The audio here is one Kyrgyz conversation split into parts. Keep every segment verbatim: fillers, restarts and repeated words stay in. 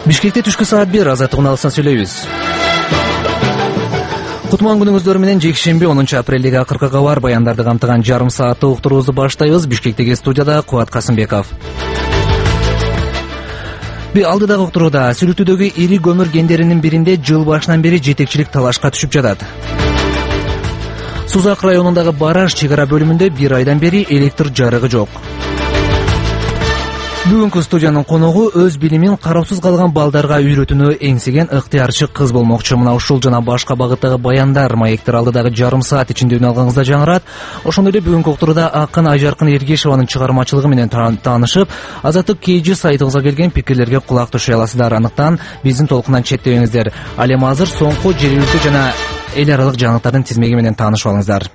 Бишкекте түшкү саат бир азаттык уналыштан сүйлөйбүз. Кутман күнүңүздөр менен жекшемби онунчу апрелдеги акыркы кабар баяндарды камтыган жарым сааттык уктуруубузду баштайбыз. Бишкектеги студияда Кубат Касымбеков. Алдыдагы уктурууда Сүлүтүдөгү ири көмүр кендеринин биринде жыл башынан бери жетекчилик талашка түшүп жатат. Сузак районундагы Бараш чек ара бөлүмүндө бир айдан бери электр жарыгы жок. Бүгүнкү студиянын коногу өз билимин кароосуз калган балдарга үйрөтүүнү эңсеген ыктыярчы кыз болмокчу. Мына ушул жана башка багыттагы баяндар маектер алдыдагы жарым саат ичинде үн алганыңызда жаңырат. Ошондой эле бүгүнкү уктурууда акын Айжаркын Эргешеванын чыгармачылыгы менен таанышып, Азаттык Кж сайтыбызга келген пикирлерге кулак төшөй аласыздар. Андыктан биздин толкундан четтебеңиздер. Ал эми азыр соңку жерибизде жана эл аралык жаңылыктардын тизмеги менен таанышып алыңыздар.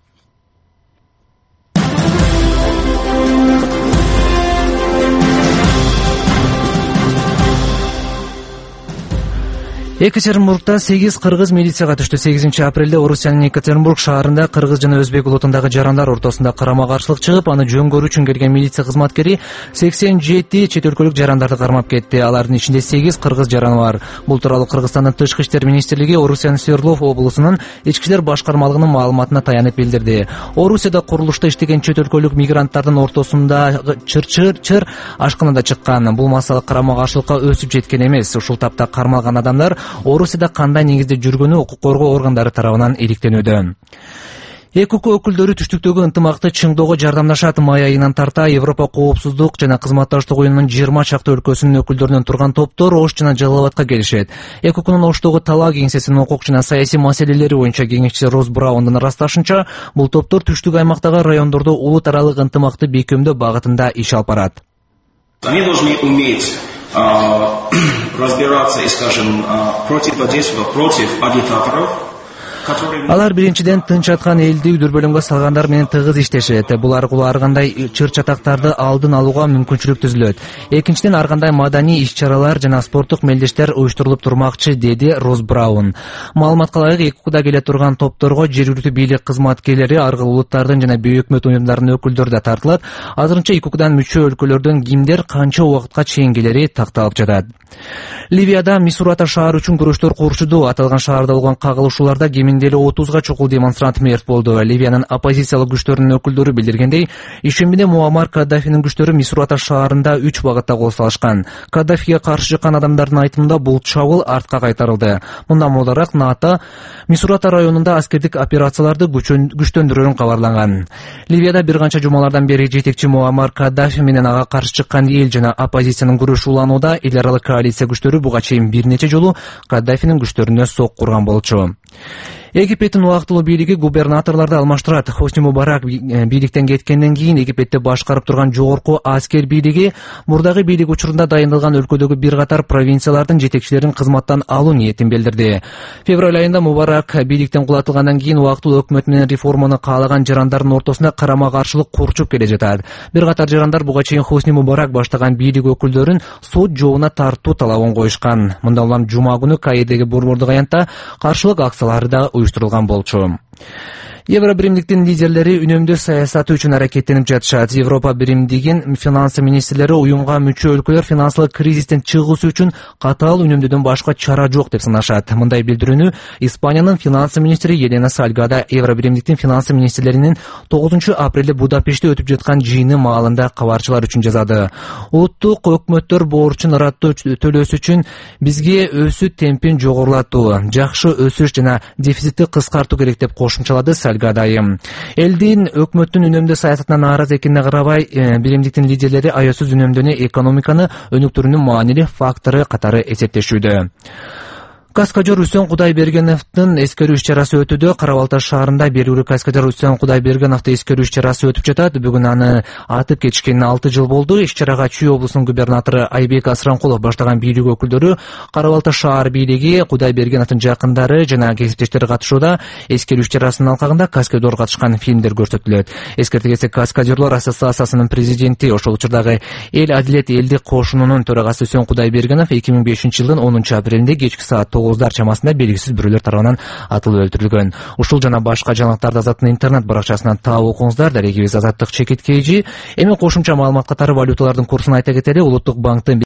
Екатеринбургда сегиз кыргыз милицияга түштү. сегизинчи апрелде Орусиянын Екатеринбург шаарында кыргыз жана өзбек улутундагы жарандар ортосунда карама-каршылык чыгып, аны жөнгөрүү үчүн келген милиция кызматкери сексен жети чет өлкөлүк жарандарды кармап кетти. Алардын ичинде сегиз кыргыз жараны бар. Бул тууралуу Кыргызстандын Тышкы иштер министрлиги Орусиянын Свердлов облусунун ички иштер башкармалыгынын маалыматына таянып билдирди. Орусияда курулушта иштеген чет өлкөлүк мигранттардын ортосунда чыр-чыр ашкыны да чыккан. Бул масала карама-каршылыкка өсүп жеткен эмес. Ушул тапта кармалган адамдар Орусияда кандай негизде жүргөнү укук коргоо органдары тарабынан иликтенүүдө. Эки укук өкүлдөрү түштүктөгү ынтымакты чыңдоого жардамдашат. Май айынан тарта Европа коопсуздук жана кызматташтык уюмунун жыйырма чакты өлкөсүнүн өкүлдөрүнөн турган топтор Ош жана Жалал Абадка келишет. Эки укуктун Оштогу талаа кеңсесинин укук жана саясий маселелери боюнча кеңешчиси Роз Браундун ырасташынча, бул топтор түштүк аймактагы райондордо улут аралык ынтымакты бекемдөө багытында иш алып барат. Они должны уметь разбираться и, скажем, противодействовать против агитаторов. Алар биринчиден тынч аткан элди дүрбөлөмгө салгандар менен тыгыз иштешет. Бул аркылуу ар кандай чыр-чатактарды алдын алууга мүмкүнчүлүк түзүлөт. Экинчиден ар кандай маданий иш-чаралар жана спорттук мелдештер уюштурулуп турмакчы, деди Роз Браун. Маалыматка ылайык, эки укукта келе турган топторго жергиликтүү бийлик кызматкерлери, ар кыл улуттардын жана бейөкмөт уюмдарынын өкүлдөрү да тартылат. Азырынча эки укуктан мүчө өлкөлөрдөн кимдер канча убакытка чейин келери такталып жатат. Ливияда Мисурата шаар үчүн күрөштөр курчуду. Аталган шаарда болгон кагылышууларда кеминде эле отузга чукул демонстрант мерт болду. Ливиянын оппозициялык күчтөрүнүн өкүлдөрү билдиргендей, ишембиде Муаммар Каддафинин күчтөрү Мисурата шаарында үч багытта кол салышкан. Каддафиге каршы чыккан адамдардын айтымында бул чабуул артка кайтарылды. Мындан болораак НАТО Мисурата районунда аскердик операцияларды күчтөндүрөөрүн кабарланган. Ливияда бир канча жумалардан бери жетекчи Муаммар Каддафи менен ага каршы чыккан эл жана оппозициянын күрөшү уланууда. Эл аралык коалиция күчтөрү буга чейин бир нече жолу Каддафинин күчтөрүнө сок курган болчу. Египеттин убактылуу бийлиги губернаторлорду алмаштырат. Хосни Мубарак бийликтен кеткенден кийин Египетти башкарып турган жогорку аскер бийлиги мурдагы бийлик учурунда дайындалган өлкөдөгү бир катар провинциялардын жетекчилерин кызматтан алуу ниетин билдирди. Февраль айында Мубарак бийликтен кулатылгандан кийин убактылуу өкмөт менен реформаны каалаган жарандардын ортосунда карама-каршылык курчуп келе жатат. Бир катар жарандар буга чейин Хосни Мубарак баштаган бийлик өкүлдөрүн суд жообуна тартуу талабын коюшкан. Мындан улам жума күнү Каирдеги борбордук аянтта каршылык акциялары да уюштурулган болчу. Евро биримдиктин лидерлери үнөмдөө саясаты үчүн аракеттенип жатышат. Европа биримдигин финансы министрлери уюмга мүчө өлкөлөр финансылык кризистен чыгуусу үчүн катаал үнөмдөөдөн башка чара жок деп санашат. Мындай билдирүүнү Испаниянын финансы министри Елена Сальгадо Евро биримдиктин финансы министрлеринин тогузунчу апрелде Будапештте өтүп жаткан жыйыны маалында кабарчылар үчүн жазады. Улуттук өкмөттөр борчун ыраттуу төлөөсү үчүн бизге өсүү темпин жогорулатуу, жакшы өсүш жана дефицитти кыскартуу керек деп кошумчалады Сальгадайым. Элдин өкмөттүн үнөмдөө саясатына нааразы экенине карабай, биримдиктин лидерлери аясыз үнөмдөөнү экономиканы өнүктүрүүнүн маанилүү фактору катары эсептешүүдө. Каскадер Үсөн Кудайбергеновдун эскерүү иш-чарасы өтүүдө. Кара-Балта шаарында белгилүү каскадер Үсөн Кудайбергеновду эскерүү иш-чарасы өтүп жатат. Бүгүн аны атып кетишкенине алты жыл болду. Иш-чарага Чүй облусунун губернатору Айбек Асранкулов баштаган бийлик өкүлдөрү, Кара-Балта шаар бийлиги, Кудайбергеновдун жакындары жана кесиптештери катышууда. Эскерүү иш-чарасынын алкагында каскадер катышкан фильмдер көрсөтүлөт. Эскерте кетсек, Каскадерлор ассоциациясынын президенти, ошол учурдагы Эл Адилет элдик кошунунун төрагасы Үсөн Кудайбергенов эки миң бешинчи жылдын онунчу апрелинде кечки саат тогуздар чамасында белгисиз бирөөлөр тарабынан атылып өлтүрүлгөн. Ушул жана башка жаңылыктарды Азаттыктын интернет баракчасынан таап окуңуздар. Дарегибиз Азаттык чекит Кж. Эми кошумча маалымат катары валюталардын курсун айта кетели. Улуттук банктын